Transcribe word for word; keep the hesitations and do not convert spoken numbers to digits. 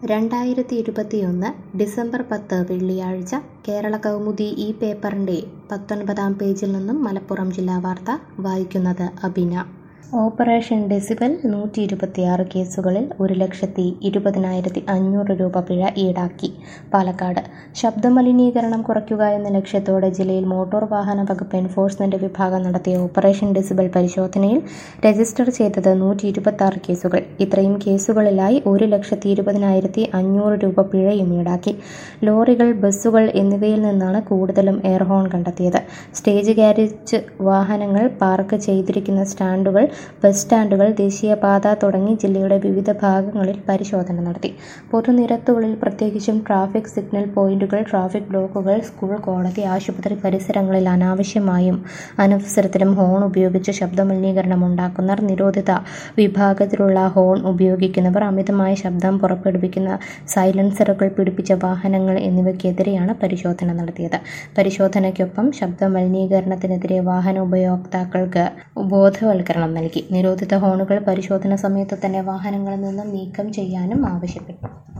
രണ്ടായിരത്തി ഇരുപത്തിയൊന്ന് ഡിസംബർ പത്ത് വെള്ളിയാഴ്ച കേരള കൗമുദി ഈ പേപ്പറിൻ്റെ പത്തൊൻപതാം പേജിൽ നിന്നും മലപ്പുറം ജില്ലാ വാർത്ത വായിക്കുന്നത് അബിന. ഓപ്പറേഷൻ ഡെസിബൽ നൂറ്റി ഇരുപത്തിയാറ് കേസുകളിൽ ഒരു ലക്ഷത്തി ഇരുപതിനായിരത്തി അഞ്ഞൂറ് രൂപ പിഴ ഈടാക്കി. പാലക്കാട് ശബ്ദമലിനീകരണം കുറയ്ക്കുക എന്ന ലക്ഷ്യത്തോടെ ജില്ലയിൽ മോട്ടോർ വാഹന വകുപ്പ് എൻഫോഴ്സ്മെന്റ് വിഭാഗം നടത്തിയ ഓപ്പറേഷൻ ഡെസിബൽ പരിശോധനയിൽ രജിസ്റ്റർ ചെയ്തത് നൂറ്റി ഇരുപത്തിയാറ് കേസുകൾ. ഇത്രയും കേസുകളിലായി ഒരു ലക്ഷത്തി ഇരുപതിനായിരത്തി അഞ്ഞൂറ് രൂപ പിഴയും ഈടാക്കി. ലോറികൾ, ബസ്സുകൾ എന്നിവയിൽ നിന്നാണ് കൂടുതലും എയർഹോൺ കണ്ടെത്തിയത്. സ്റ്റേജ് ഗാരേജ്, വാഹനങ്ങൾ പാർക്ക് ചെയ്തിരിക്കുന്ന സ്റ്റാൻഡുകൾ, ബസ് സ്റ്റാൻഡുകൾ, ദേശീയപാത തുടങ്ങി ജില്ലയുടെ വിവിധ ഭാഗങ്ങളിൽ പരിശോധന നടത്തി. പൊതുനിരത്തുകളിൽ പ്രത്യേകിച്ചും ട്രാഫിക് സിഗ്നൽ പോയിന്റുകൾ, ട്രാഫിക് ബ്ലോക്കുകൾ, സ്കൂൾ, കോടതി, ആശുപത്രി പരിസരങ്ങളിൽ അനാവശ്യമായും അനവസരത്തിലും ഹോൺ ഉപയോഗിച്ച് ശബ്ദമലിനീകരണം ഉണ്ടാക്കുന്നവർ, നിരോധിത വിഭാഗത്തിലുള്ള ഹോൺ ഉപയോഗിക്കുന്നവർ, അമിതമായ ശബ്ദം പുറപ്പെടുവിക്കുന്ന സൈലൻസറുകൾ പിടിപ്പിച്ച വാഹനങ്ങൾ എന്നിവയ്ക്കെതിരെയാണ് പരിശോധന നടത്തിയത്. പരിശോധനയ്ക്കൊപ്പം ശബ്ദമലിനീകരണത്തിനെതിരെ വാഹന ഉപയോക്താക്കൾക്ക് ബോധവൽക്കരണം നൽകി. നിരോധിത ഹോണുകൾ പരിശോധന സമയത്ത് തന്നെ വാഹനങ്ങളിൽ നിന്നും നീക്കം ചെയ്യാനും ആവശ്യപ്പെട്ടു.